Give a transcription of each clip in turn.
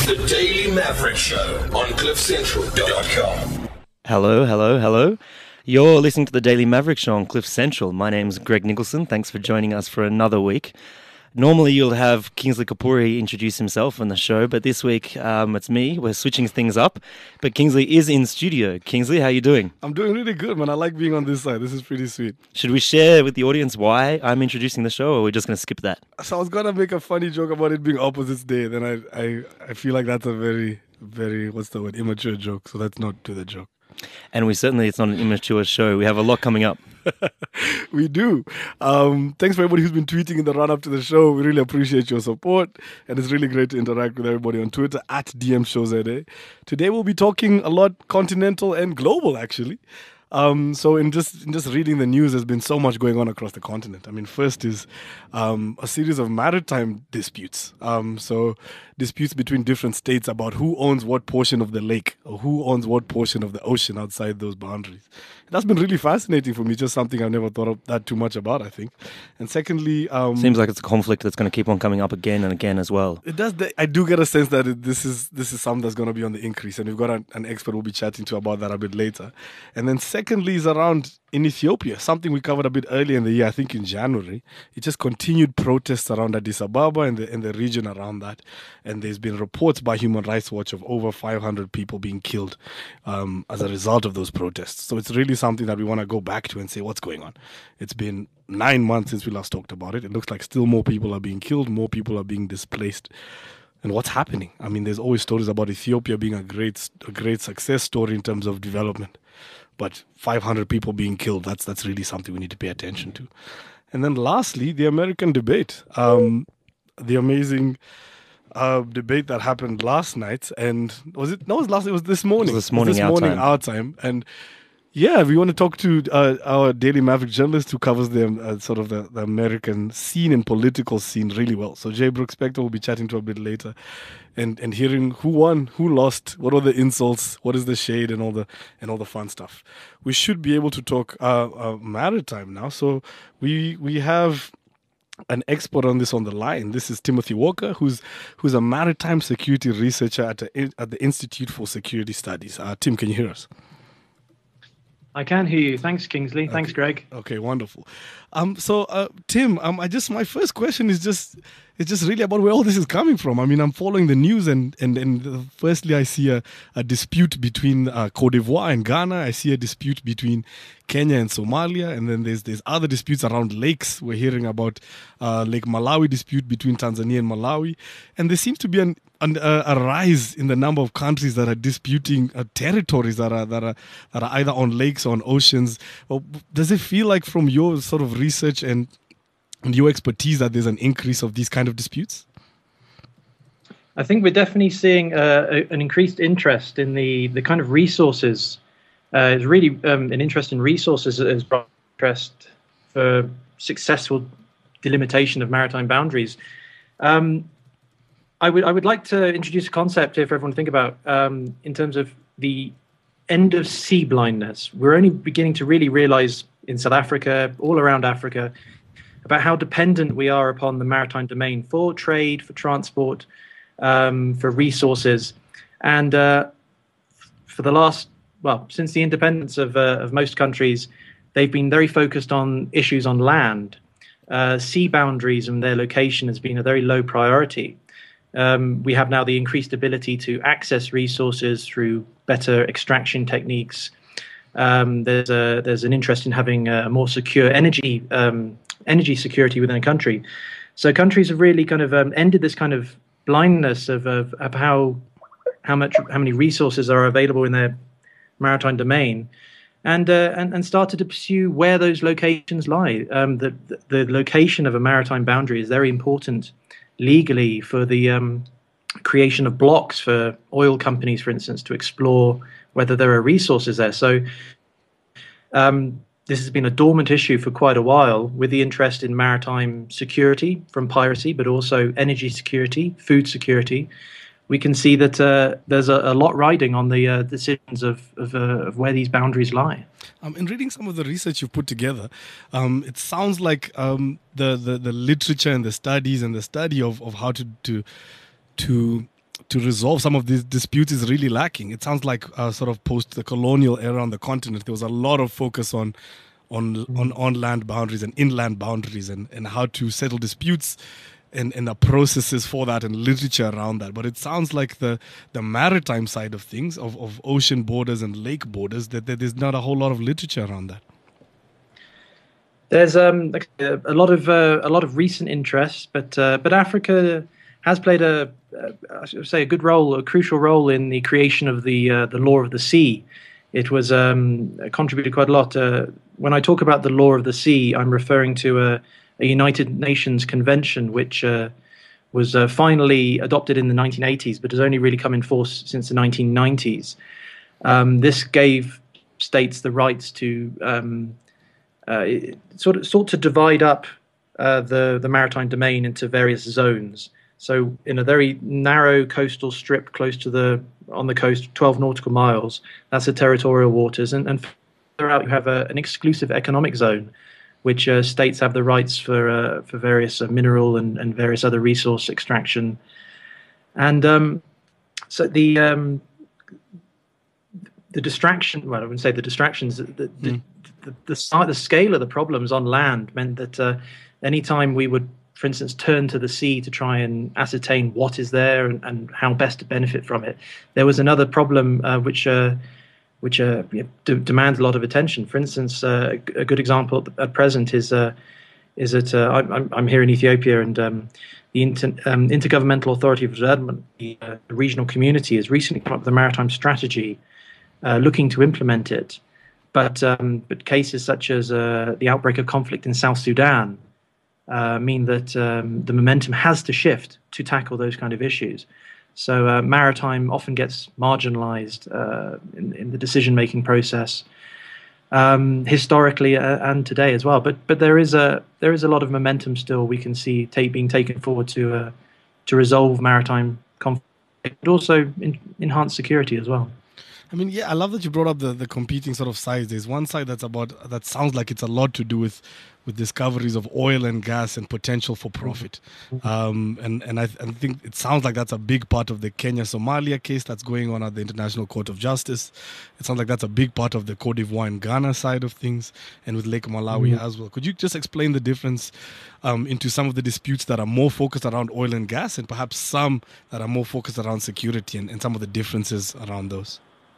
The Daily Maverick Show on CliffCentral.com. Hello, hello, hello. You're listening to the Daily Maverick Show on Cliff Central. My name's Greg Nicholson. Thanks for joining us for another week. Normally you'll have Kingsley Kapuri introduce himself on the show, but this week it's me. We're switching things up. But Kingsley is in studio. Kingsley, how are you doing? I'm doing really good, man. I like being on this side. This is pretty sweet. Should we share with the audience why I'm introducing the show, or are we just going to skip that? So I was going to make a funny joke about it being Opposites Day. Then I feel like that's a very, what's the word, immature joke. So let's not do the joke. And it's not an immature show. We have a lot coming up. We do. Thanks for everybody who's been tweeting in the run-up to the show. We really appreciate your support. And it's really great to interact with everybody on Twitter at DMShowZA. Today we'll be talking a lot continental and global, actually. So in just reading the news, there's been so much going on across the continent. I mean, first is a series of maritime disputes. So disputes between different states about who owns what portion of the lake or who owns what portion of the ocean outside those boundaries. That's been really fascinating for me, just something I've never thought of that too much about, I think. And secondly... Seems like it's a conflict that's going to keep on coming up again and again as well. It does. I do get a sense that this is something that's going to be on the increase, and we've got an expert we'll be chatting to about that a bit later. And then secondly is around in Ethiopia, something we covered a bit earlier in the year, I think in January. It just continued protests around Addis Ababa and the region around that. And there's been reports by Human Rights Watch of over 500 people being killed as a result of those protests. So it's really something that we want to go back to and say, what's going on? It's been 9 months since we last talked about it. It looks like still more people are being killed, more people are being displaced. And what's happening? I mean, there's always stories about Ethiopia being a great success story in terms of development. But 500 people being killed, that's really something we need to pay attention to. And then lastly, the American debate. The amazing debate that happened last night. And it was this morning. It was this morning our time. And yeah, we want to talk to our Daily Maverick journalist who covers the sort of the American scene and political scene really well. So Jay Brooks Spector will be chatting to a bit later and hearing who won, who lost, what are the insults, what is the shade, and all the fun stuff. We should be able to talk maritime now. So we have an expert on this on the line. This is Timothy Walker, who's a maritime security researcher at the Institute for Security Studies. Tim, can you hear us? I can hear you. Thanks, Kingsley. Thanks, Greg. Okay, wonderful. So Tim, my first question is just really about where all this is coming from. I mean, I'm following the news, and firstly, I see a dispute between Cote d'Ivoire and Ghana. I see a dispute between Kenya and Somalia, and then there's other disputes around lakes. We're hearing about Lake Malawi dispute between Tanzania and Malawi, and there seems to be a rise in the number of countries that are disputing territories that are either on lakes or on oceans. Does it feel like, from your sort of research and your expertise, that there's an increase of these kind of disputes? I think we're definitely seeing an increased interest in the kind of resources. It's really an interest in resources as brought interest for successful delimitation of maritime boundaries. I would like to introduce a concept here for everyone to think about in terms of the end of sea blindness. We're only beginning to really realize in South Africa, all around Africa, about how dependent we are upon the maritime domain for trade, for transport, for resources. And for the last, since the independence of most countries, they've been very focused on issues on land. Sea boundaries and their location has been a very low priority. We have now the increased ability to access resources through better extraction techniques. There's an interest in having a more secure energy security within a country. So countries have really kind of ended this kind of blindness of how many resources are available in their maritime domain, and started to pursue where those locations lie. The location of a maritime boundary is very important legally for the creation of blocks for oil companies, for instance, to explore whether there are resources there. So this has been a dormant issue for quite a while, with the interest in maritime security from piracy, but also energy security, food security. We can see that there's a lot riding on the decisions of where these boundaries lie. In reading some of the research you've put together, it sounds like the literature and the studies and the study of how to to resolve some of these disputes is really lacking. It sounds like sort of post the colonial era on the continent, there was a lot of focus on land boundaries and inland boundaries and how to settle disputes and the processes for that and literature around that. But it sounds like the maritime side of things, of ocean borders and lake borders, that there's not a whole lot of literature around that. There's a lot of recent interest, but Africa has played I should say a crucial role in the creation of the law of the sea. It was contributed quite a lot. When I talk about the law of the sea, I'm referring to a United Nations convention which was finally adopted in the 1980s, but has only really come in force since the 1990s. This gave states the rights to sought to divide up the maritime domain into various zones. So in a very narrow coastal strip close to on the coast, 12 nautical miles, that's the territorial waters. And further out you have an exclusive economic zone, which states have the rights for various mineral and various other resource extraction. And so the distraction, well, I wouldn't say the distractions, the scale of the problems on land meant that any time we would, for instance, turn to the sea to try and ascertain what is there and how best to benefit from it, there was another problem which demands a lot of attention. For instance, a good example at present is that I'm here in Ethiopia, and the Intergovernmental Authority for Development, the regional community, has recently come up with a maritime strategy looking to implement it. But cases such as the outbreak of conflict in South Sudan mean that the momentum has to shift to tackle those kind of issues. So maritime often gets marginalized in the decision-making process, historically and today as well. But there is a lot of momentum still we can see being taken forward to resolve maritime conflict, but also enhance security as well. I mean, yeah, I love that you brought up the competing sort of sides. There's one side that sounds like it's a lot to do with discoveries of oil and gas and potential for profit. And I think it sounds like that's a big part of the Kenya-Somalia case that's going on at the International Court of Justice. It sounds like that's a big part of the Cote d'Ivoire and Ghana side of things, and with Lake Malawi as well. Could you just explain the difference into some of the disputes that are more focused around oil and gas, and perhaps some that are more focused around security, and some of the differences around those?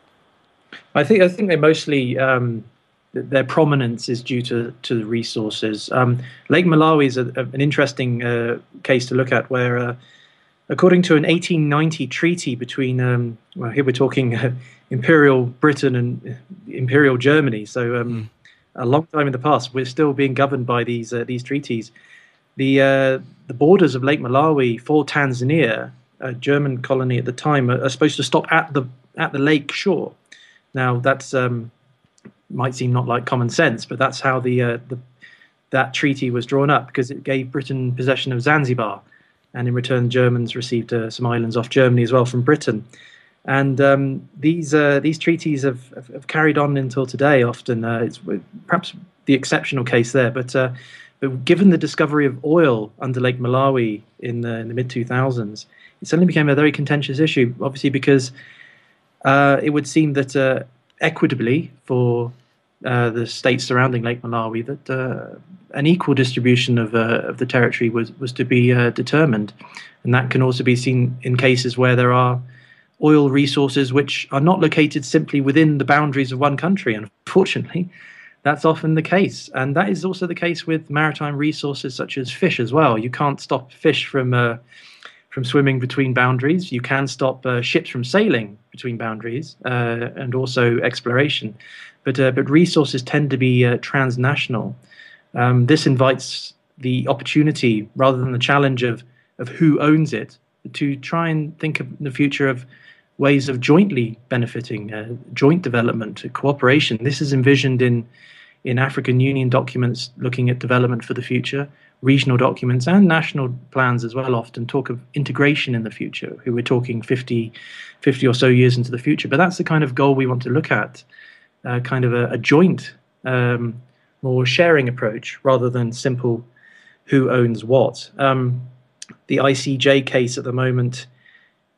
I think they mostly their prominence is due to the resources. Lake Malawi is an interesting case to look at, where according to an 1890 treaty between well, here we're talking Imperial Britain and Imperial Germany, so a long time in the past, we're still being governed by these treaties. The borders of Lake Malawi for Tanzania, a German colony at the time, are supposed to stop at the lake shore. Now that's might seem not like common sense, but that's how that treaty was drawn up, because it gave Britain possession of Zanzibar, and in return, Germans received some islands off Germany as well from Britain. And these treaties have carried on until today. Often it's perhaps the exceptional case there, but given the discovery of oil under Lake Malawi in the mid 2000s, it suddenly became a very contentious issue. Obviously, because it would seem that equitably for the states surrounding Lake Malawi, that an equal distribution of the territory was to be determined, and that can also be seen in cases where there are oil resources which are not located simply within the boundaries of one country. And unfortunately, that's often the case, and that is also the case with maritime resources such as fish as well. You can't stop fish from swimming between boundaries. You can stop ships from sailing between boundaries, and also exploration. But resources tend to be transnational. This invites the opportunity, rather than the challenge of who owns it, to try and think of the future of ways of jointly benefiting, joint development, cooperation. This is envisioned in African Union documents looking at development for the future. Regional documents and national plans as well often talk of integration in the future. We're talking 50 or so years into the future. But that's the kind of goal we want to look at, kind of a joint, more sharing approach rather than simple who owns what. The ICJ case at the moment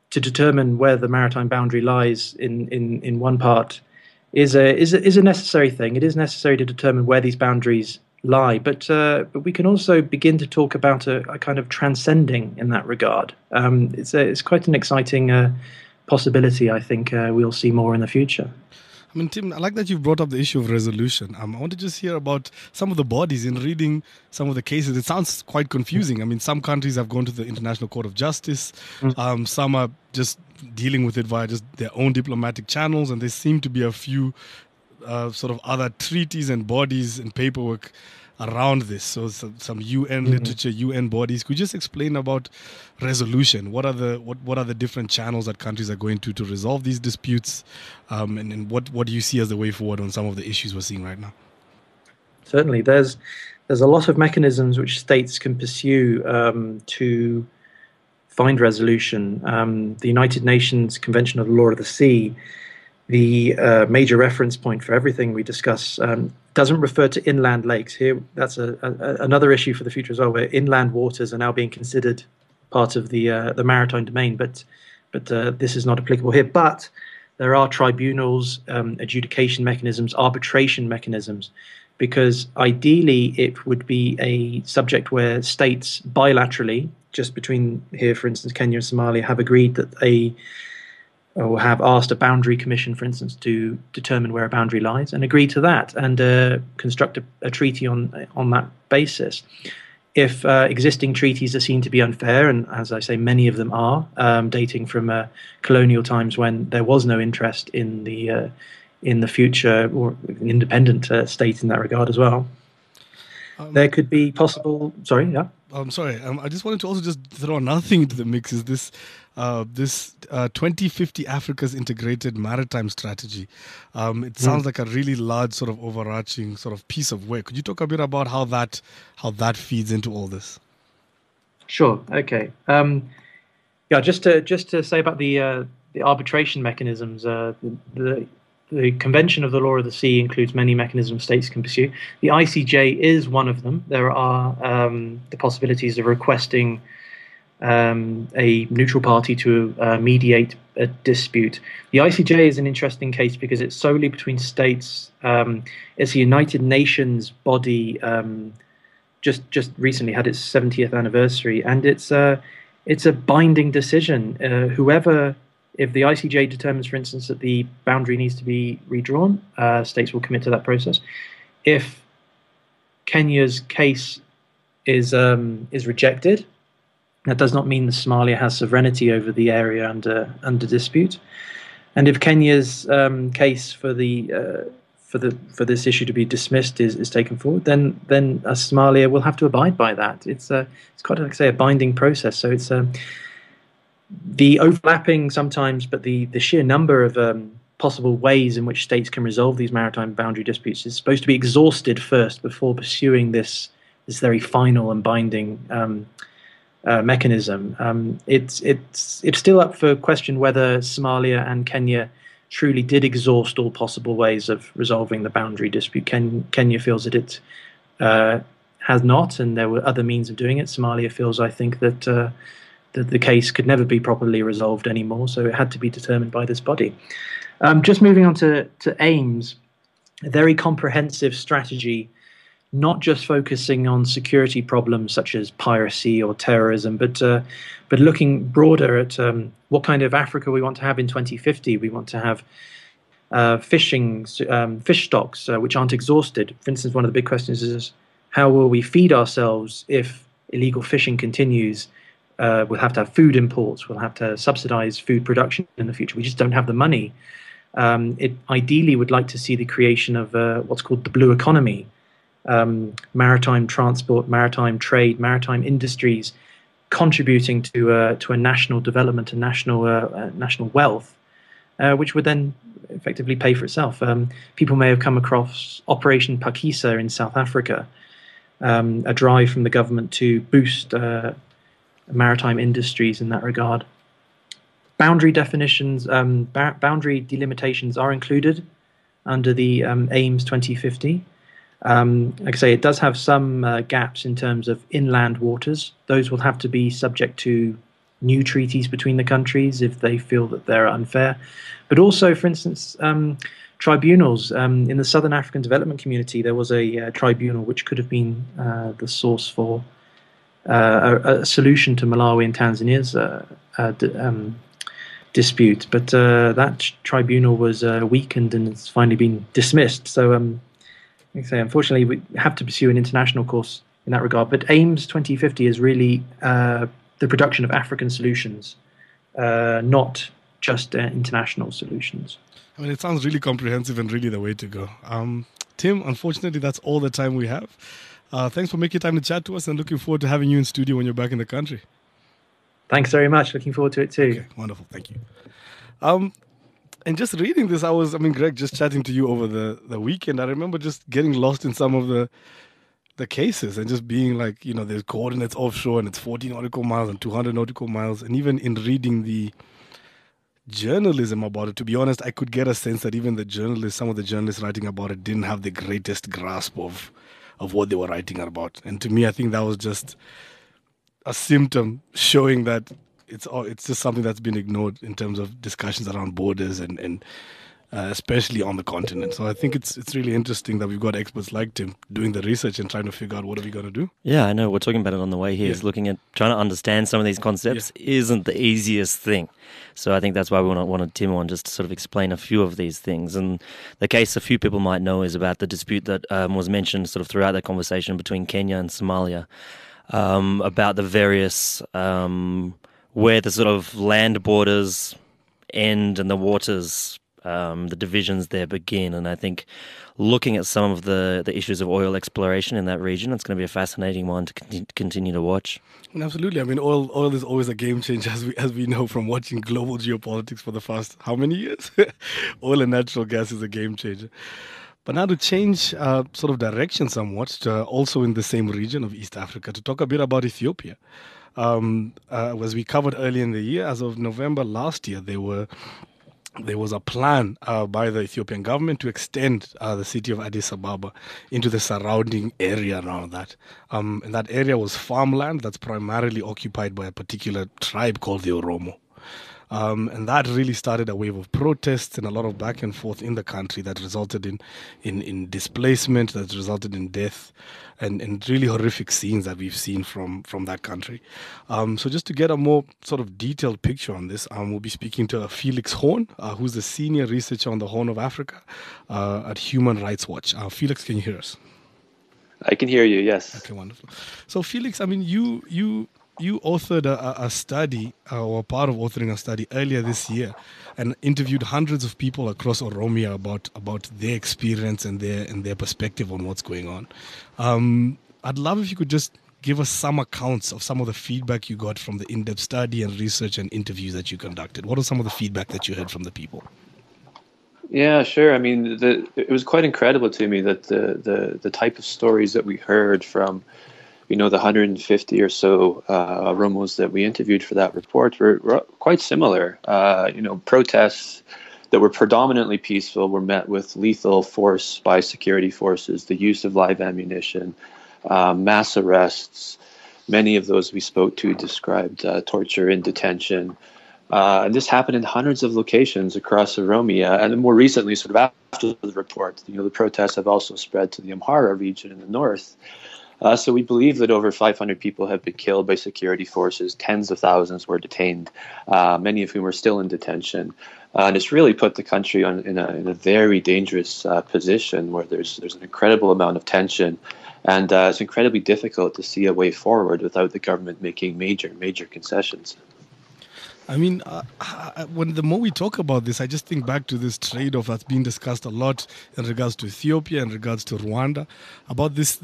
to determine where the maritime boundary lies in one part is a necessary thing. It is necessary to determine where these boundaries lie, but we can also begin to talk about a kind of transcending in that regard. It's quite an exciting possibility. I think we'll see more in the future. I mean, Tim, I like that you've brought up the issue of resolution. I want to just hear about some of the bodies. In reading some of the cases, it sounds quite confusing. I mean, some countries have gone to the International Court of Justice. Some are just dealing with it via just their own diplomatic channels. And there seem to be a few sort of other treaties and bodies and paperwork around this. So some UN literature, UN bodies. Could you just explain about resolution? What are the different channels that countries are going to resolve these disputes? And what do you see as the way forward on some of the issues we're seeing right now? Certainly, there's a lot of mechanisms which states can pursue to find resolution. The United Nations Convention of the Law of the Sea, the major reference point for everything we discuss, doesn't refer to inland lakes. Here, that's another issue for the future as well, where inland waters are now being considered part of the maritime domain. But this is not applicable here. But there are tribunals, adjudication mechanisms, arbitration mechanisms, because ideally it would be a subject where states bilaterally, just between here, for instance, Kenya and Somalia, have agreed that they or have asked a boundary commission, for instance, to determine where a boundary lies, and agree to that and construct a treaty on that basis. If existing treaties are seen to be unfair, and as I say, many of them are, dating from colonial times when there was no interest in the future or an independent state in that regard as well, there could be possible. Sorry, yeah. I'm sorry. I just wanted to also just throw another thing into the mix. Is this 2050 Africa's integrated maritime strategy? It sounds like a really large sort of overarching sort of piece of work. Could you talk a bit about how that feeds into all this? Sure. Okay. Yeah. Just to say about the arbitration mechanisms. The Convention of the Law of the Sea includes many mechanisms states can pursue. The ICJ is one of them. There are the possibilities of requesting a neutral party to mediate a dispute. The ICJ is an interesting case because it's solely between states. It's a United Nations body. Just recently had its 70th anniversary, and it's a binding decision. If the ICJ determines, for instance, that the boundary needs to be redrawn, states will commit to that process. If Kenya's case is rejected, that does not mean that Somalia has sovereignty over the area under dispute. And if Kenya's case for this issue to be dismissed is taken forward, then Somalia will have to abide by that. It's quite, like I say, a binding process. So it's the overlapping sometimes, but the sheer number of possible ways in which states can resolve these maritime boundary disputes is supposed to be exhausted first before pursuing this very final and binding mechanism. It's still up for question whether Somalia and Kenya truly did exhaust all possible ways of resolving the boundary dispute. Kenya feels that it has not, and there were other means of doing it. Somalia feels, I think, that the case could never be properly resolved anymore, so it had to be determined by this body. Just moving on to AIMS, a very comprehensive strategy, not just focusing on security problems such as piracy or terrorism, but looking broader at what kind of Africa we want to have in 2050. We want to have fish stocks which aren't exhausted. For instance, one of the big questions is, how will we feed ourselves if illegal fishing continues? We'll have to have food imports. We'll have to subsidize food production in the future. We just don't have the money. It ideally would like to see the creation of what's called the blue economy, maritime transport, maritime trade, maritime industries, contributing to a national development and national wealth, which would then effectively pay for itself. People may have come across Operation Pakisa in South Africa, a drive from the government to boost maritime industries in that regard. Boundary definitions, boundary delimitations are included under the AIMS 2050. Like I say, it does have some gaps in terms of inland waters. Those will have to be subject to new treaties between the countries if they feel that they're unfair. But also, for instance, tribunals. In the Southern African Development Community, there was a tribunal which could have been the source for a solution to Malawi and Tanzania's dispute. But that tribunal was weakened and it's finally been dismissed. So, like I say, unfortunately, we have to pursue an international course in that regard. But AIMS 2050 is really the production of African solutions, not just international solutions. I mean, it sounds really comprehensive and really the way to go. Tim, unfortunately, that's all the time we have. Thanks for making time to chat to us and looking forward to having you in studio when you're back in the country. Thanks very much. Looking forward to it too. Okay, wonderful. Thank you. And just reading this, Greg, just chatting to you over the weekend, I remember just getting lost in some of the cases and just being like, there's coordinates offshore and it's 40 nautical miles and 200 nautical miles. And even in reading the journalism about it, to be honest, I could get a sense that even some of the journalists writing about it didn't have the greatest grasp of what they were writing about. And to me, I think that was just a symptom showing that it's just something that's been ignored in terms of discussions around borders and especially on the continent. So I think it's really interesting that we've got experts like Tim doing the research and trying to figure out what are we going to do. Yeah, I know. We're talking about it on the way here. Is looking at trying to understand some of these concepts isn't the easiest thing. So I think that's why we wanted Tim on, just to sort of explain a few of these things. And the case a few people might know is about the dispute that was mentioned sort of throughout the conversation between Kenya and Somalia about the various where the sort of land borders end and the waters, the divisions there begin. And I think looking at some of the issues of oil exploration in that region, it's going to be a fascinating one to continue to watch. And absolutely. I mean, oil is always a game changer, as we know from watching global geopolitics for the past how many years? Oil and natural gas is a game changer. But now to change sort of direction somewhat, also in the same region of East Africa, to talk a bit about Ethiopia. As we covered earlier in the year, as of November last year, there was a plan by the Ethiopian government to extend the city of Addis Ababa into the surrounding area around that. And that area was farmland that's primarily occupied by a particular tribe called the Oromo. And that really started a wave of protests and a lot of back and forth in the country that resulted in displacement, that resulted in death, and really horrific scenes that we've seen from that country. So just to get a more sort of detailed picture on this, we'll be speaking to Felix Horn, who's the senior researcher on the Horn of Africa at Human Rights Watch. Felix, can you hear us? I can hear you, yes. Okay, wonderful. So Felix, I mean, you authored a study, or part of authoring a study earlier this year, and interviewed hundreds of people across Oromia about their experience and their perspective on what's going on. I'd love if you could just give us some accounts of some of the feedback you got from the in-depth study and research and interviews that you conducted. What are some of the feedback that you heard from the people? Yeah, sure. I mean, it was quite incredible to me that the type of stories that we heard from the 150 or so Oromos that we interviewed for that report were quite similar. Protests that were predominantly peaceful were met with lethal force by security forces, the use of live ammunition, mass arrests. Many of those we spoke to described torture in detention. And this happened in hundreds of locations across Oromia. And more recently, sort of after the report, the protests have also spread to the Amhara region in the north. So we believe that over 500 people have been killed by security forces. Tens of thousands were detained, many of whom are still in detention. And it's really put the country in a very dangerous position where there's an incredible amount of tension. And it's incredibly difficult to see a way forward without the government making major concessions. I mean, the more we talk about this, I just think back to this trade-off that's being discussed a lot in regards to Ethiopia, in regards to Rwanda, about this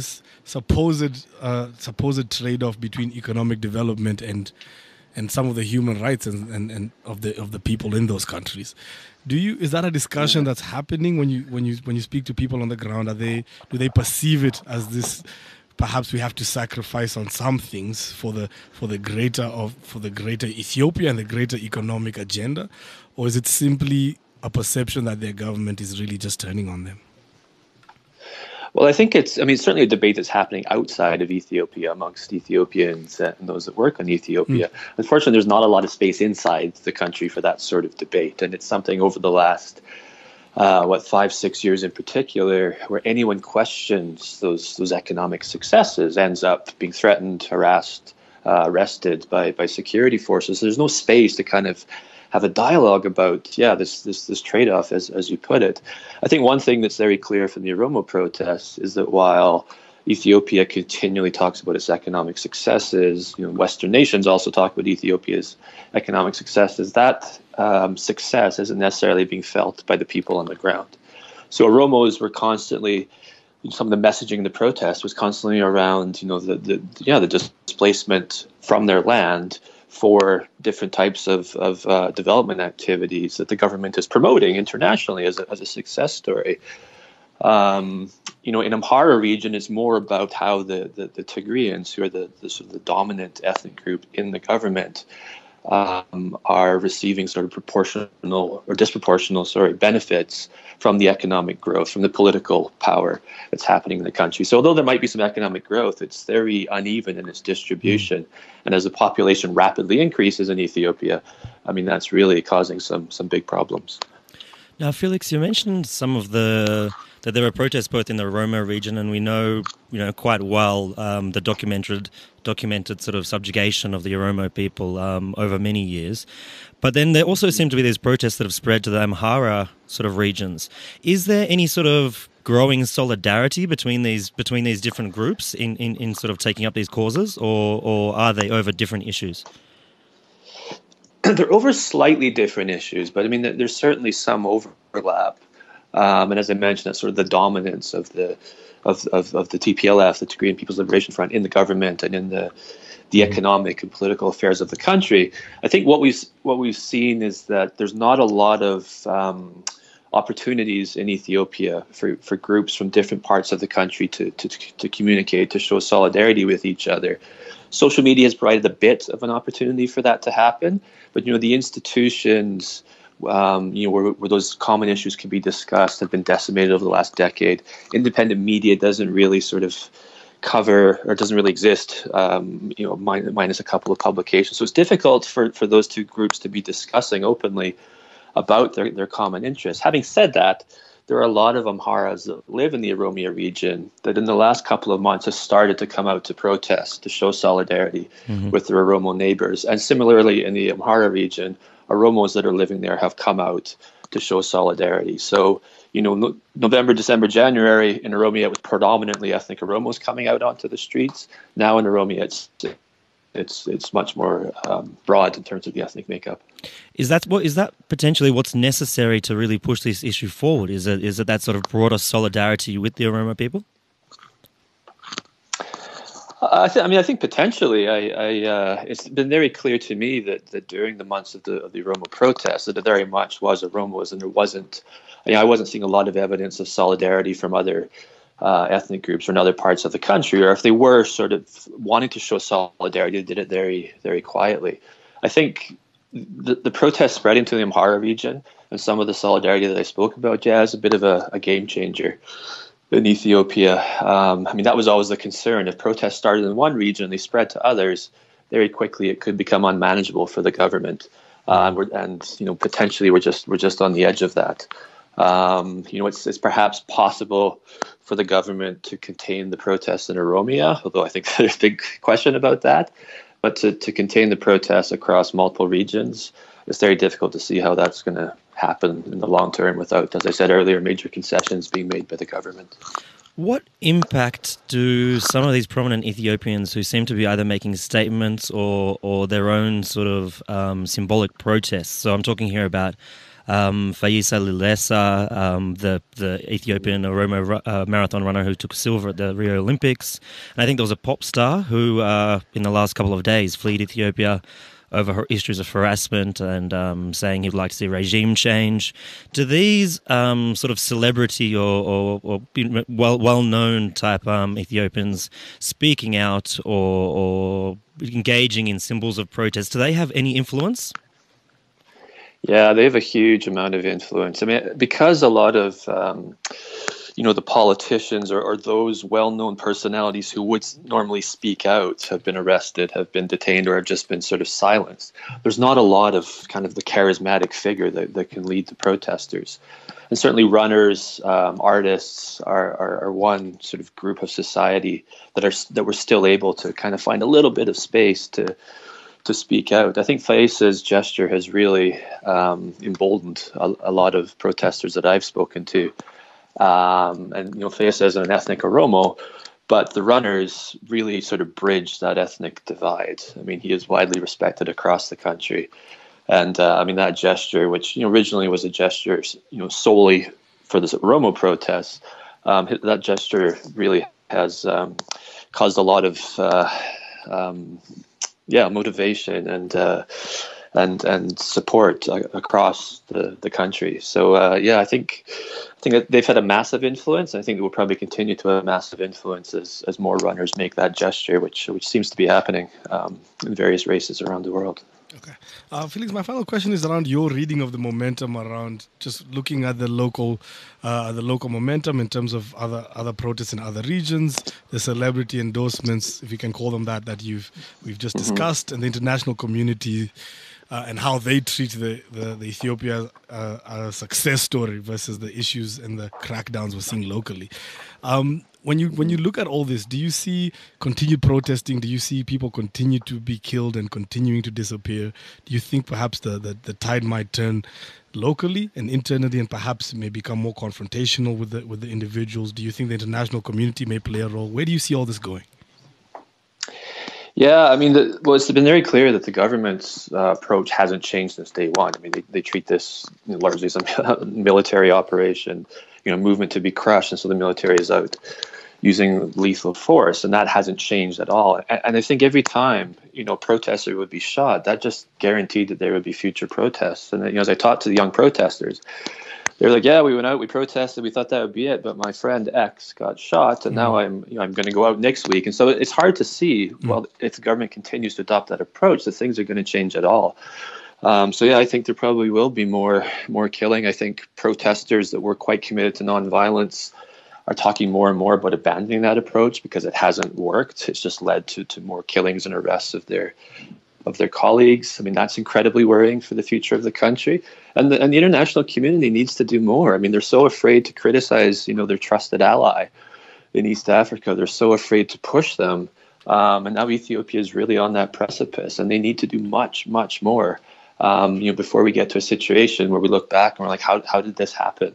supposed trade-off between economic development and some of the human rights and of the people in those countries. Is that a discussion that's happening when you speak to people on the ground? Do they perceive it as this? Perhaps we have to sacrifice on some things for the greater Ethiopia and the greater economic agenda, or is it simply a perception that their government is really just turning on them? Well, I think it's certainly a debate that's happening outside of Ethiopia amongst Ethiopians and those that work on Ethiopia. Unfortunately, there's not a lot of space inside the country for that sort of debate. And it's something over the last, 5-6 years in particular, where anyone questions those economic successes ends up being threatened, harassed, arrested by security forces. There's no space to kind of have a dialogue about, this trade-off, as you put it. I think one thing that's very clear from the Oromo protests is that while Ethiopia continually talks about its economic successes, Western nations also talk about Ethiopia's economic successes, that success isn't necessarily being felt by the people on the ground. So Oromos were constantly, some of the messaging in the protest was constantly around, the displacement from their land for different types of development activities that the government is promoting internationally as a success story. In Amhara region, it's more about how the Tigrayans, who are the sort of the dominant ethnic group in the government, are receiving sort of disproportional benefits from the economic growth, from the political power that's happening in the country. So although there might be some economic growth, it's very uneven in its distribution. And as the population rapidly increases in Ethiopia, that's really causing some big problems. Now, Felix, you mentioned that there were protests both in the Oromo region, and we know quite well the documented sort of subjugation of the Oromo people over many years. But then there also seem to be these protests that have spread to the Amhara sort of regions. Is there any sort of growing solidarity between these different groups in sort of taking up these causes, or are they over different issues? They're over slightly different issues, but there's certainly some overlap. And as I mentioned, that's sort of the dominance of the TPLF, the Tigrayan People's Liberation Front, in the government and in the economic and political affairs of the country. I think what we've seen is that there's not a lot of opportunities in Ethiopia for groups from different parts of the country to communicate, to show solidarity with each other. Social media has provided a bit of an opportunity for that to happen, but the institutions where those common issues can be discussed have been decimated over the last decade. Independent media doesn't really sort of cover, or doesn't really exist, minus a couple of publications. So it's difficult for those two groups to be discussing openly about their common interests. Having said that, there are a lot of Amharas that live in the Oromia region that in the last couple of months have started to come out to protest, to show solidarity with their Oromo neighbors. And similarly, in the Amhara region, Oromos that are living there have come out to show solidarity. So, November, December, January in Oromia, it was predominantly ethnic Oromos coming out onto the streets. Now in Oromia, it's much more broad in terms of the ethnic makeup. Is that potentially what's necessary to really push this issue forward? Is it that sort of broader solidarity with the Oromo people? I think potentially. It's been very clear to me that during the months of the Oromo protests, that it very much was Oromos, and there wasn't. I wasn't seeing a lot of evidence of solidarity from other ethnic groups or in other parts of the country, or if they were sort of wanting to show solidarity, they did it very, very quietly. I think the protests spreading to the Amhara region and some of the solidarity that I spoke about, is a bit of a game changer in Ethiopia. That was always the concern. If protests started in one region and they spread to others, very quickly it could become unmanageable for the government. Potentially we're just on the edge of that. It's perhaps possible for the government to contain the protests in Oromia, although I think there's a big question about that. But to contain the protests across multiple regions, it's very difficult to see how that's going to happen in the long term without, as I said earlier, major concessions being made by the government. What impact do some of these prominent Ethiopians who seem to be either making statements or their own sort of symbolic protests? So I'm talking here about Fayisa Lilesa, the Ethiopian Oromo marathon runner who took silver at the Rio Olympics. And I think there was a pop star who, in the last couple of days, fled Ethiopia over issues of harassment and saying he'd like to see regime change. Do these sort of celebrity or well-known type Ethiopians speaking out or engaging in symbols of protest, do they have any influence? Yeah, they have a huge amount of influence. Because a lot of the politicians or those well-known personalities who would normally speak out have been arrested, have been detained, or have just been sort of silenced. There's not a lot of kind of the charismatic figure that can lead the protesters. And certainly runners, artists are one sort of group of society that were still able to kind of find a little bit of space to speak out. I think Faisa's gesture has really emboldened a lot of protesters that I've spoken to. And Faisa is an ethnic Oromo, but the runners really sort of bridge that ethnic divide. I mean, he is widely respected across the country. And that gesture, which originally was a gesture solely for the Oromo protests, that gesture really has caused a lot of motivation and support across the country. So I think that they've had a massive influence. I think it will probably continue to have a massive influence as more runners make that gesture, which seems to be happening in various races around the world. Okay. Felix, my final question is around your reading of the momentum around just looking at the local momentum in terms of other protests in other regions, the celebrity endorsements, if you can call them that we've just discussed, and the international community and how they treat the Ethiopia success story versus the issues and the crackdowns we're seeing locally. When you look at all this, do you see continued protesting? Do you see people continue to be killed and continuing to disappear? Do you think perhaps the tide might turn locally and internally, and perhaps may become more confrontational with the individuals? Do you think the international community may play a role? Where do you see all this going? Yeah, I mean, it's been very clear that the government's approach hasn't changed since day one. I mean, they treat this largely as a military operation, movement to be crushed, and so the military is out using lethal force, and that hasn't changed at all. And I think every time, a protester would be shot, that just guaranteed that there would be future protests. And as I talked to the young protesters, they were like, yeah, we went out, we protested, we thought that would be it, but my friend X got shot, and now I'm going to go out next week. And so it's hard to see, well, if the government continues to adopt that approach, that things are going to change at all. I think there probably will be more killing. I think protesters that were quite committed to nonviolence are talking more and more about abandoning that approach because it hasn't worked. It's just led to more killings and arrests of their colleagues. I mean, that's incredibly worrying for the future of the country. And the international community needs to do more. I mean, they're so afraid to criticize, their trusted ally in East Africa. They're so afraid to push them. And now Ethiopia is really on that precipice, and they need to do much, much more. Before we get to a situation where we look back and we're like, how did this happen?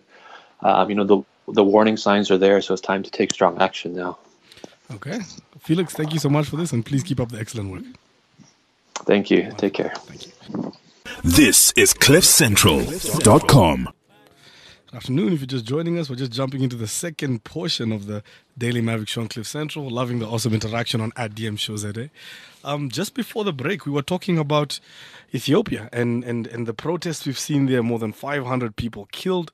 The warning signs are there, so it's time to take strong action now. Okay. Felix, thank you so much for this, and please keep up the excellent work. Thank you. Take care. Thank you. This is CliffCentral.com. Good afternoon. If you're just joining us, we're just jumping into the second portion of the Daily Maverick Show on Cliff Central. Loving the awesome interaction on @DMShowZA. Just before the break, we were talking about Ethiopia and the protests we've seen there. More than 500 people killed.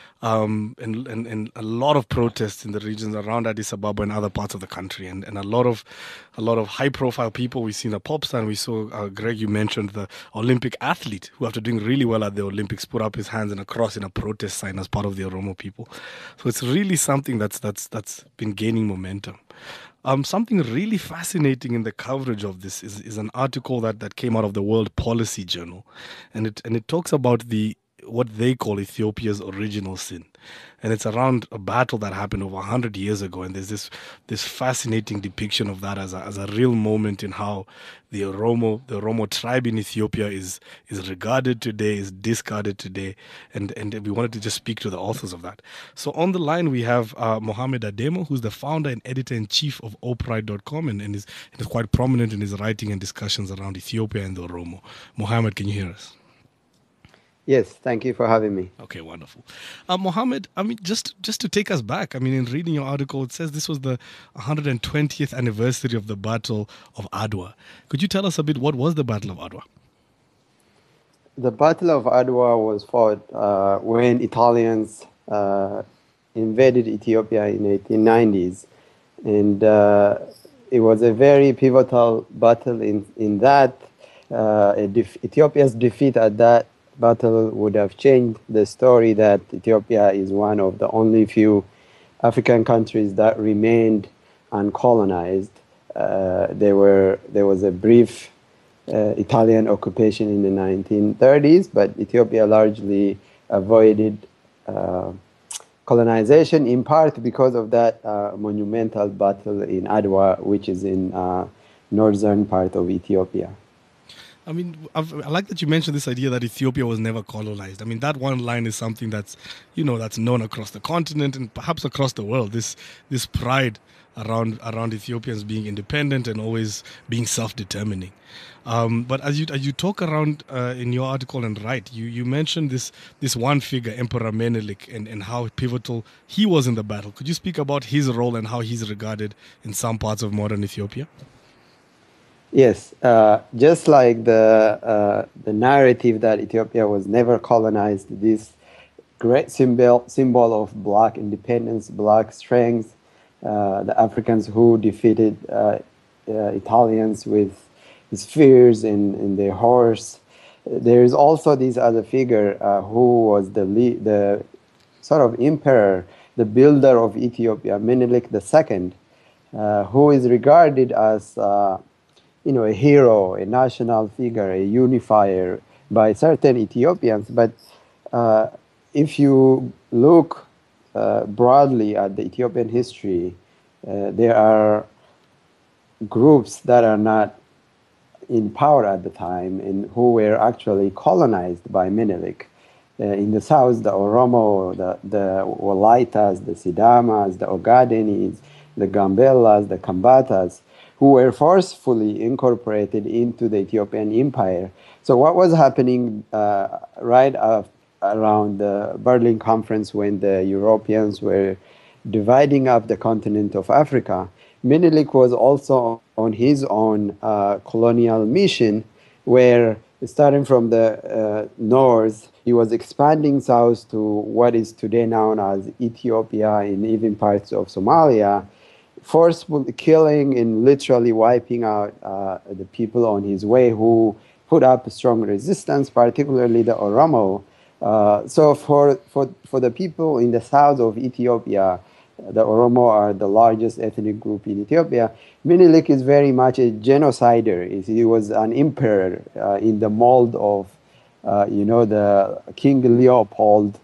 And a lot of protests in the regions around Addis Ababa and other parts of the country, and a lot of high-profile people. We've seen a pop star, and we saw Greg. You mentioned the Olympic athlete who, after doing really well at the Olympics, put up his hands in a cross in a protest sign as part of the Oromo people. So it's really something that's been gaining momentum. Something really fascinating in the coverage of this is an article that came out of the World Policy Journal, and it talks about what they call Ethiopia's original sin. And it's around a battle that happened over 100 years ago. And there's this fascinating depiction of that as a real moment in how the Oromo tribe in Ethiopia is regarded today, is discarded today. And we wanted to just speak to the authors of that. So on the line, we have Mohammed Ademo, who's the founder and editor-in-chief of Oprite.com, and is quite prominent in his writing and discussions around Ethiopia and the Oromo. Mohammed, can you hear us? Yes, thank you for having me. Okay, wonderful. Mohammed, I mean, just to take us back, I mean, in reading your article, it says this was the 120th anniversary of the Battle of Adwa. Could you tell us a bit, what was the Battle of Adwa? The Battle of Adwa was fought when Italians invaded Ethiopia in the 1890s. And it was a very pivotal battle in that Ethiopia's defeat at that battle would have changed the story that Ethiopia is one of the only few African countries that remained uncolonized. There was a brief Italian occupation in the 1930s, but Ethiopia largely avoided colonization, in part because of that monumental battle in Adwa, which is in northern part of Ethiopia. I mean, I like that you mentioned this idea that Ethiopia was never colonized. I mean, that one line is something that's, that's known across the continent and perhaps across the world. This pride around Ethiopians being independent and always being self-determining. But as you talk around in your article and write, you mentioned this one figure, Emperor Menelik, and how pivotal he was in the battle. Could you speak about his role and how he's regarded in some parts of modern Ethiopia? Yes, just like the narrative that Ethiopia was never colonized, this great symbol of Black independence, Black strength, the Africans who defeated Italians with spears and their horse. There is also this other figure who was the sort of emperor, the builder of Ethiopia, Menelik II, who is regarded as a hero, a national figure, a unifier by certain Ethiopians. But if you look broadly at the Ethiopian history, there are groups that are not in power at the time and who were actually colonized by Menelik. In the south, the Oromo, the Walaitas, the Sidamas, the Ogadenis, the Gambelas, the Kambatas, who were forcefully incorporated into the Ethiopian empire. So what was happening right around the Berlin Conference when the Europeans were dividing up the continent of Africa, Menelik was also on his own colonial mission, where starting from the north, he was expanding south to what is today known as Ethiopia and even parts of Somalia, forcefully killing and literally wiping out the people on his way who put up strong resistance, particularly the Oromo. So for the people in the south of Ethiopia, the Oromo are the largest ethnic group in Ethiopia. Menelik is very much a genocider. He was an emperor in the mold of, the King Leopold,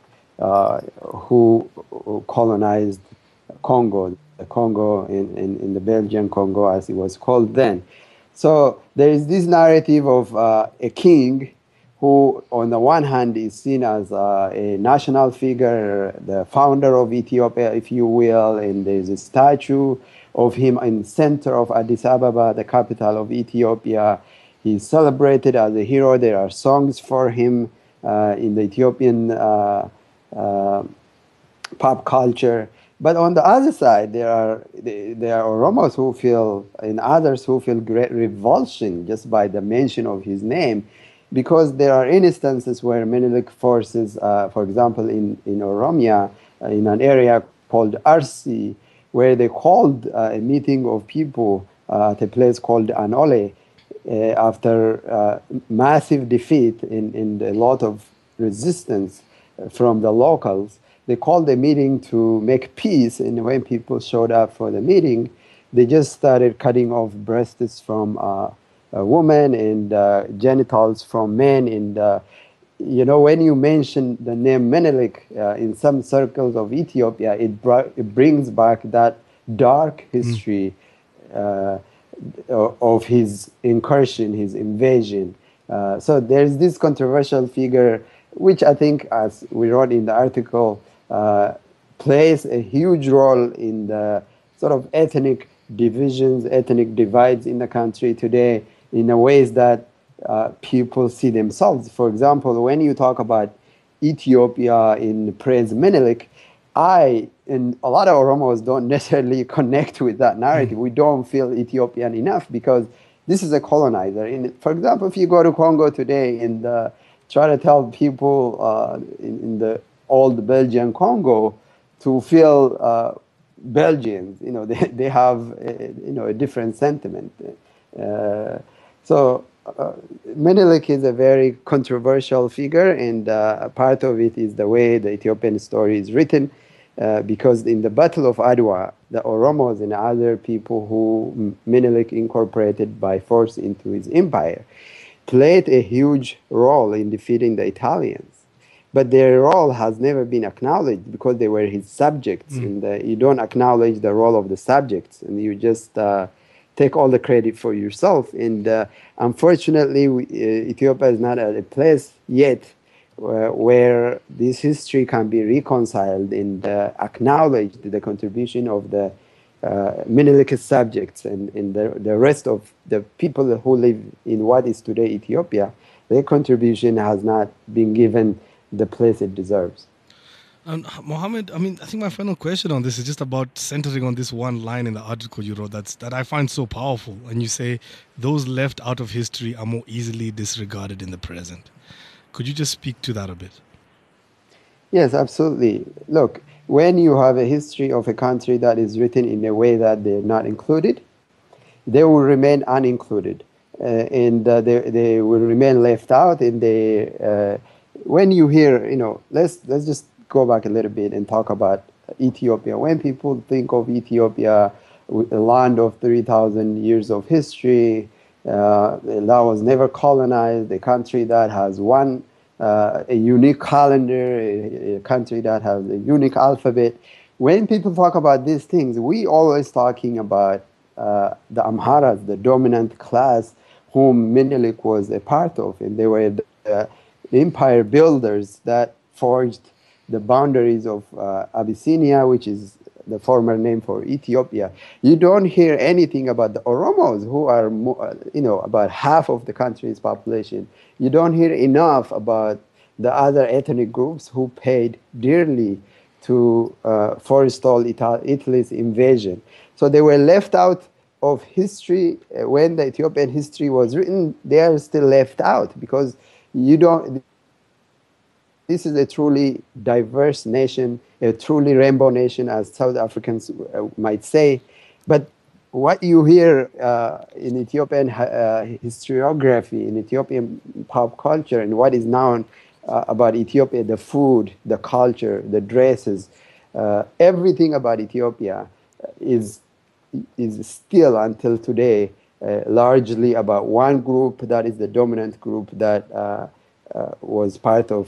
who colonized Congo. Congo in the Belgian Congo, as it was called then. So there is this narrative of a king who, on the one hand, is seen as a national figure, the founder of Ethiopia, if you will, and there's a statue of him in the center of Addis Ababa, the capital of Ethiopia. He's celebrated as a hero. There are songs for him in the Ethiopian pop culture. But on the other side, there are Oromos who feel, and others who feel great revulsion just by the mention of his name, because there are instances where Menelik forces, for example, in Oromia, in an area called Arsi, where they called a meeting of people at a place called Anole after massive defeat and a lot of resistance from the locals. They called a meeting to make peace, and when people showed up for the meeting, they just started cutting off breasts from women and genitals from men. And when you mention the name Menelik in some circles of Ethiopia, it brings back that dark history of his incursion, his invasion. So there's this controversial figure, which I think, as we wrote in the article, plays a huge role in the sort of ethnic divisions, ethnic divides in the country today in the ways that people see themselves. For example, when you talk about Ethiopia in praise Menelik, I and a lot of Oromos don't necessarily connect with that narrative. We don't feel Ethiopian enough because this is a colonizer. For example, if you go to Congo today and try to tell people in the old Belgian Congo to feel Belgians, they have a different sentiment. So Menelik is a very controversial figure, and part of it is the way the Ethiopian story is written. because in the Battle of Adwa, the Oromos and other people who Menelik incorporated by force into his empire played a huge role in defeating the Italians. But their role has never been acknowledged because they were his subjects. And you don't acknowledge the role of the subjects, and you just take all the credit for yourself. And unfortunately, Ethiopia is not at a place yet where this history can be reconciled and acknowledge the contribution of the Menelik subjects and the rest of the people who live in what is today Ethiopia. Their contribution has not been given the place it deserves. Mohammed, I think my final question on this is just about centering on this one line in the article you wrote that I find so powerful. And you say, those left out of history are more easily disregarded in the present. Could you just speak to that a bit? Yes, absolutely. Look, when you have a history of a country that is written in a way that they're not included, they will remain unincluded. And they will remain left out. And when you hear, let's just go back a little bit and talk about Ethiopia. When people think of Ethiopia, a land of 3,000 years of history, that was never colonized, a country that has a unique calendar, a country that has a unique alphabet. When people talk about these things, we always talking about the Amharas, the dominant class whom Menelik was a part of, and they were the empire builders that forged the boundaries of Abyssinia, which is the former name for Ethiopia. You don't hear anything about the Oromos, who are about half of the country's population. You don't hear enough about the other ethnic groups who paid dearly to forestall Italy's invasion. So they were left out of history. When the Ethiopian history was written, they are still left out because this is a truly diverse nation, a truly rainbow nation, as South Africans might say. But what you hear in Ethiopian historiography, in Ethiopian pop culture, and what is known about Ethiopia, the food, the culture, the dresses, everything about Ethiopia is still until today largely about one group that is the dominant group that was part of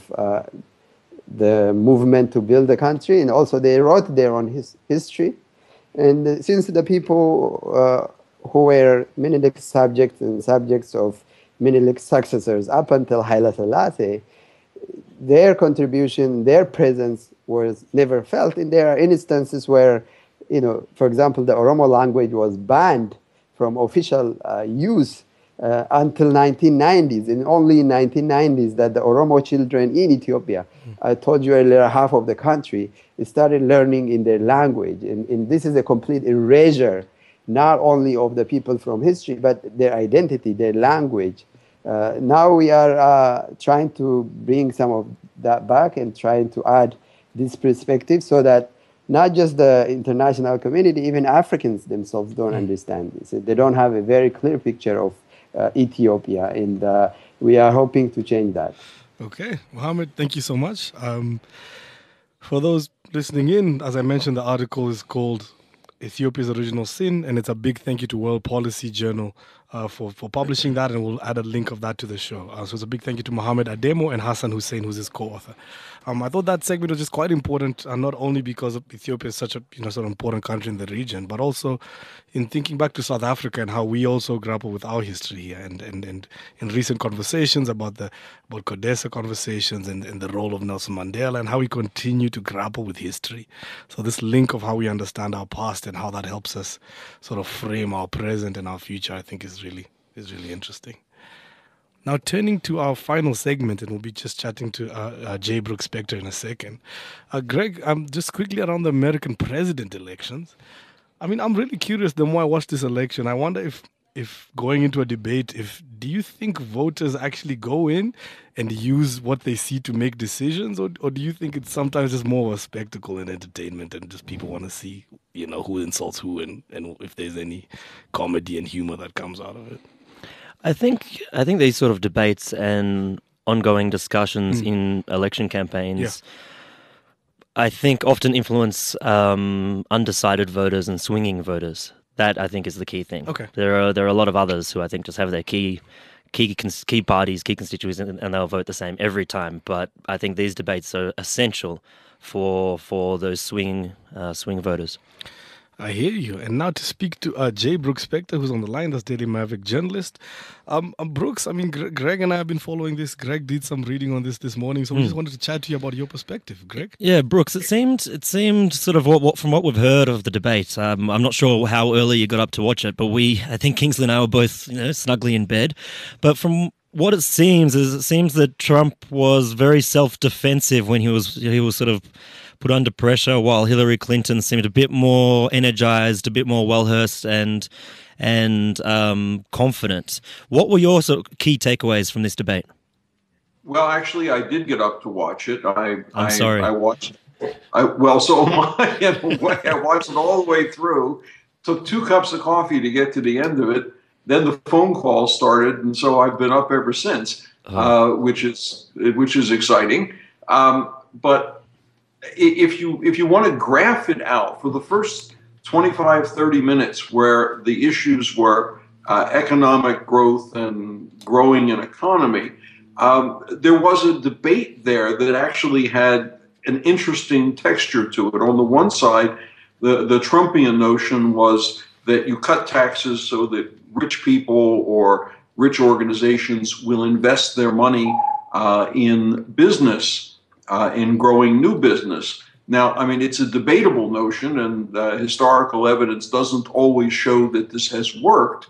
the movement to build the country, and also they wrote their own history. And since the people who were Menelik's subjects and subjects of Menelik's successors up until Haile Selassie, their contribution, their presence was never felt. And there are instances where, for example, the Oromo language was banned from official use until 1990s, and only in 1990s that the Oromo children in Ethiopia, I told you earlier, half of the country, started learning in their language. And this is a complete erasure, not only of the people from history, but their identity, their language. Now we are trying to bring some of that back and trying to add this perspective so that not just the international community, even Africans themselves don't understand this. They don't have a very clear picture of Ethiopia, and we are hoping to change that. Okay, Mohammed, thank you so much. For those listening in, as I mentioned, the article is called Ethiopia's Original Sin, and it's a big thank you to World Policy Journal for publishing that, and we'll add a link of that to the show. So it's a big thank you to Mohammed Ademo and Hassan Hussein, who's his co-author. I thought that segment was just quite important, not only because Ethiopia is such a sort of important country in the region, but also in thinking back to South Africa and how we also grapple with our history here, and in recent conversations about CODESA conversations and the role of Nelson Mandela and how we continue to grapple with history. So this link of how we understand our past and how that helps us sort of frame our present and our future, I think is really interesting. Now, turning to our final segment, and we'll be just chatting to J. Brooks Spector in a second. Greg, just quickly around the American president elections. I mean, I'm really curious the more I watch this election. I wonder if going into a debate, do you think voters actually go in and use what they see to make decisions, or do you think it's sometimes just more of a spectacle and entertainment and just people want to see, who insults who and if there's any comedy and humor that comes out of it? I think these sort of debates and ongoing discussions in election campaigns I think often influence undecided voters and swinging voters. That I think is the key thing. Okay. There are a lot of others who I think just have their key parties, key constituencies, and they'll vote the same every time. But I think these debates are essential for those swing voters. I hear you. And now to speak to Jay Brooks Spector, who's on the line, that's Daily Maverick journalist. Brooks, I mean, Greg and I have been following this. Greg did some reading on this morning, so we just wanted to chat to you about your perspective, Greg. Yeah, Brooks, it seemed sort of what from what we've heard of the debate. I'm not sure how early you got up to watch it, but I think Kingsley and I were both snugly in bed. But from what it seems that Trump was very self-defensive when he was sort of put under pressure, while Hillary Clinton seemed a bit more energized, a bit more well-rehearsed and confident. What were your sort of key takeaways from this debate? Well, actually, I did get up to watch it. I'm sorry. I watched. Well, so am I. I watched it all the way through. Took 2 cups of coffee to get to the end of it. Then the phone call started, and so I've been up ever since, which is exciting. But if you want to graph it out for the first 25, 30 minutes where the issues were economic growth and growing an economy, there was a debate there that actually had an interesting texture to it. On the one side, the Trumpian notion was that you cut taxes so that rich people or rich organizations will invest their money in business, in growing new business. Now, I mean, it's a debatable notion, and historical evidence doesn't always show that this has worked.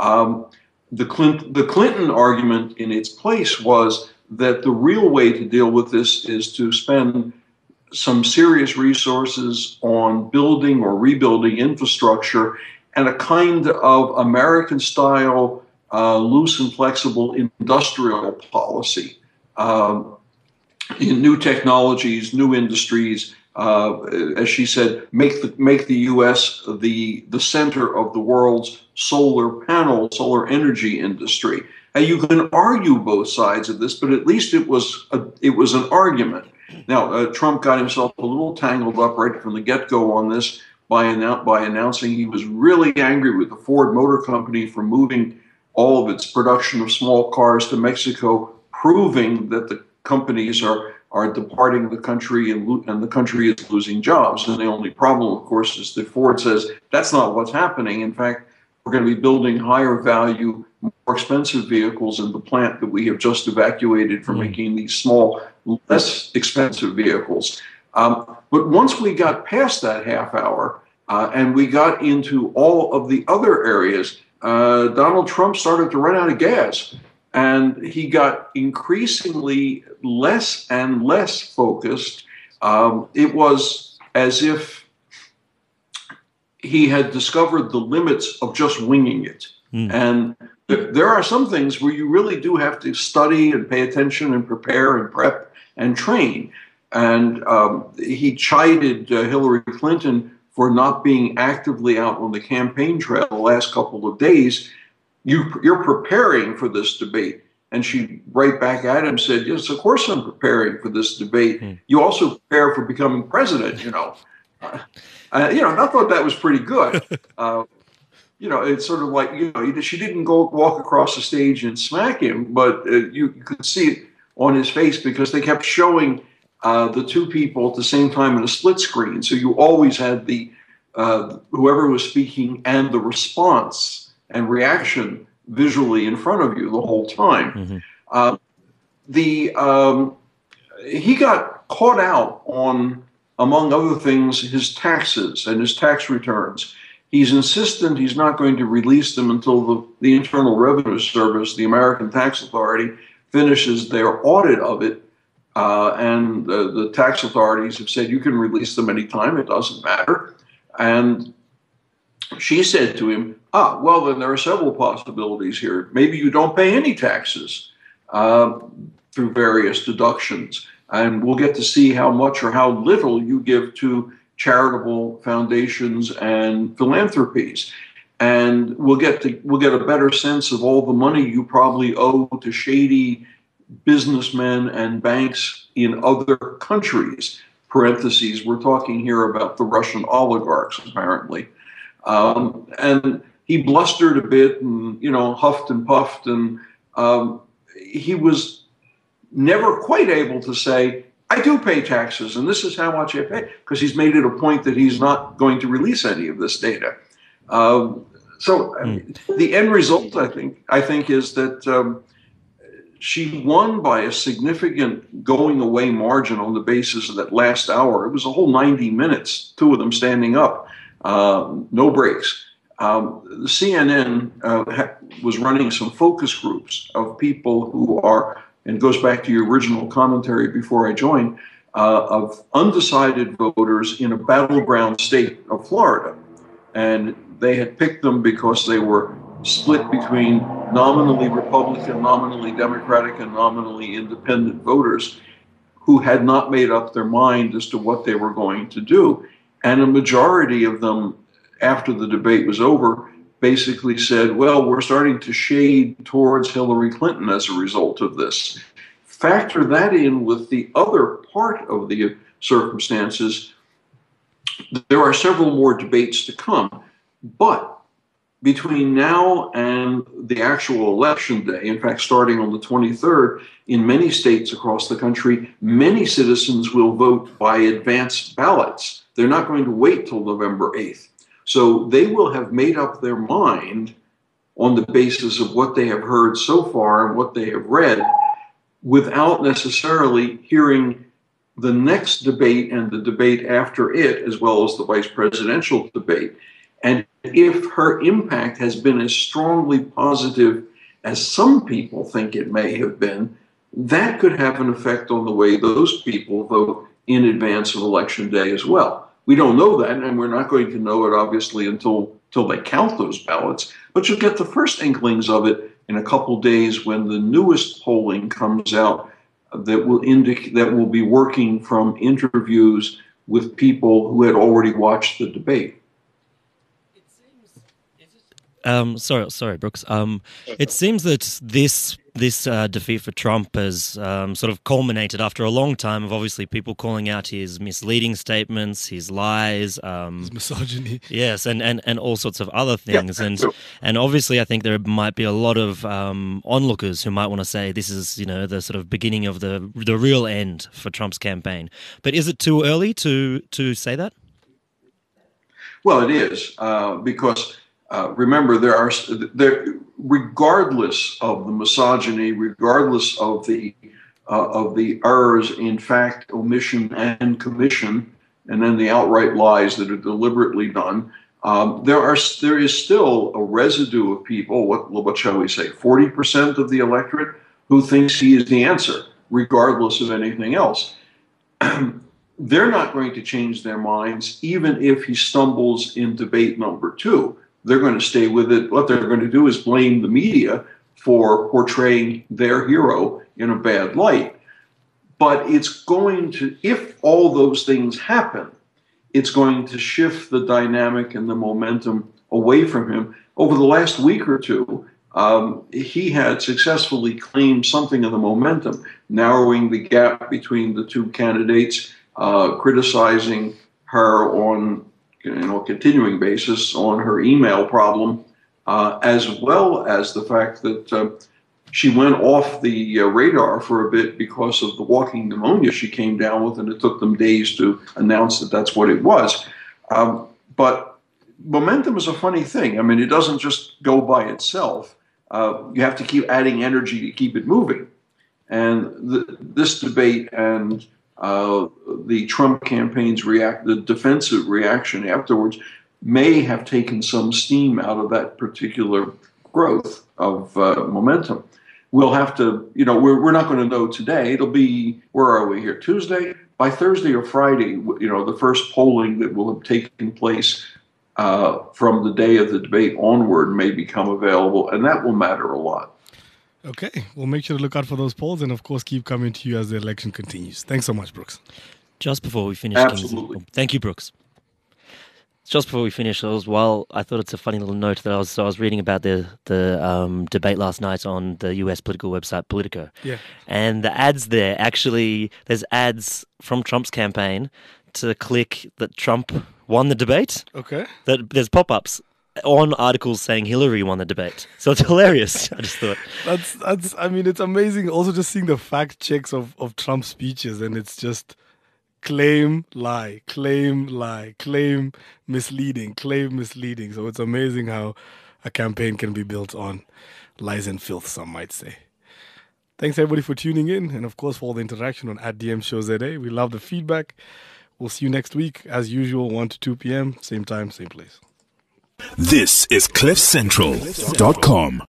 The Clinton argument in its place was that the real way to deal with this is to spend some serious resources on building or rebuilding infrastructure and a kind of American-style, loose and flexible industrial policy in new technologies, new industries. As she said, make the U.S. the center of the world's solar energy industry. And you can argue both sides of this, but at least it was an argument. Now, Trump got himself a little tangled up right from the get-go on this by announcing he was really angry with the Ford Motor Company for moving all of its production of small cars to Mexico, proving that the companies are departing the country and the country is losing jobs. And the only problem, of course, is that Ford says that's not what's happening. In fact, we're going to be building higher value, more expensive vehicles in the plant that we have just evacuated for making these small, less expensive vehicles. But once we got past that half hour and we got into all of the other areas, Donald Trump started to run out of gas. And he got increasingly less and less focused. It was as if he had discovered the limits of just winging it. And there are some things where you really do have to study and pay attention and prepare and prep and train. And he chided Hillary Clinton for not being actively out on the campaign trail the last couple of days. You're preparing for this debate. And she right back at him said, yes, of course I'm preparing for this debate. You also prepare for becoming president, I thought that was pretty good. It's sort of like, she didn't go walk across the stage and smack him, but you could see it on his face because they kept showing the two people at the same time in a split screen. So you always had the whoever was speaking and the response and reaction visually in front of you the whole time. He got caught out on, among other things, his taxes and his tax returns. He's insistent he's not going to release them until the Internal Revenue Service, the American Tax Authority, finishes their audit of it. And the tax authorities have said you can release them anytime, it doesn't matter. And she said to him, well, then there are several possibilities here. Maybe you don't pay any taxes through various deductions, and we'll get to see how much or how little you give to charitable foundations and philanthropies. And we'll get a better sense of all the money you probably owe to shady businessmen and banks in other countries. parentheses, we're talking here about the Russian oligarchs, apparently. And he blustered a bit and, huffed and puffed. And he was never quite able to say, I do pay taxes, and this is how much I pay, because he's made it a point that he's not going to release any of this data. The end result, I think, is that she won by a significant going away margin on the basis of that last hour. It was a whole 90 minutes, two of them standing up, no breaks. The CNN was running some focus groups of people who are, and it goes back to your original commentary before I joined, of undecided voters in a battleground state of Florida. And they had picked them because they were split between nominally Republican, nominally Democratic, and nominally independent voters who had not made up their mind as to what they were going to do. And a majority of them, after the debate was over, basically said, well, we're starting to shade towards Hillary Clinton as a result of this. Factor that in with the other part of the circumstances. There are several more debates to come, but between now and the actual election day, in fact, starting on the 23rd, in many states across the country, many citizens will vote by advance ballots. They're not going to wait till November 8th. So they will have made up their mind on the basis of what they have heard so far and what they have read without necessarily hearing the next debate and the debate after it, as well as the vice presidential debate. And if her impact has been as strongly positive as some people think it may have been, that could have an effect on the way those people vote in advance of Election Day as well. We don't know that, and we're not going to know it, obviously, until they count those ballots. But you'll get the first inklings of it in a couple days when the newest polling comes out that will indicate that will be working from interviews with people who had already watched the debate. Sorry, Brooks. It seems that this defeat for Trump has sort of culminated after a long time of obviously people calling out his misleading statements, his lies, his misogyny. Yes, and all sorts of other things. Yeah. And obviously I think there might be a lot of onlookers who might want to say this is, the sort of beginning of the real end for Trump's campaign. But is it too early to say that? Well, it is, because remember, regardless of the misogyny, regardless of the errors in fact, omission, and commission, and then the outright lies that are deliberately done, there is still a residue of people. What shall we say? 40% of the electorate who thinks he is the answer, regardless of anything else. They're not going to change their minds, even if he stumbles in debate number 2. They're going to stay with it. What they're going to do is blame the media for portraying their hero in a bad light. But it's going to, if all those things happen, it's going to shift the dynamic and the momentum away from him. Over the last week or two, he had successfully claimed something of the momentum, narrowing the gap between the two candidates, criticizing her on continuing basis on her email problem, as well as the fact that she went off the radar for a bit because of the walking pneumonia she came down with, and it took them days to announce that that's what it was. But momentum is a funny thing. I mean, it doesn't just go by itself. You have to keep adding energy to keep it moving. And this debate and the Trump campaign's the defensive reaction afterwards may have taken some steam out of that particular growth of momentum. We'll have to, we're not going to know today. It'll be, where are we here? Tuesday? By Thursday or Friday, the first polling that will have taken place from the day of the debate onward may become available, and that will matter a lot. Okay, we'll make sure to look out for those polls and, of course, keep coming to you as the election continues. Thanks so much, Brooks. Just before we finish, absolutely. Thank you, Brooks. Just before we finish, I thought it's a funny little note that I was reading about the debate last night on the US political website Politico. Yeah. And the ads there, actually, there's ads from Trump's campaign to click that Trump won the debate. Okay. There's pop-ups on articles saying Hillary won the debate. So it's hilarious. I just thought. That's I mean, it's amazing also just seeing the fact checks of Trump's speeches, and it's just claim, lie, claim, misleading. So it's amazing how a campaign can be built on lies and filth, some might say. Thanks everybody for tuning in, and of course for all the interaction on @DMShowZA. We love the feedback. We'll see you next week, as usual, 1 to 2 p.m., same time, same place. This is CliffCentral.com.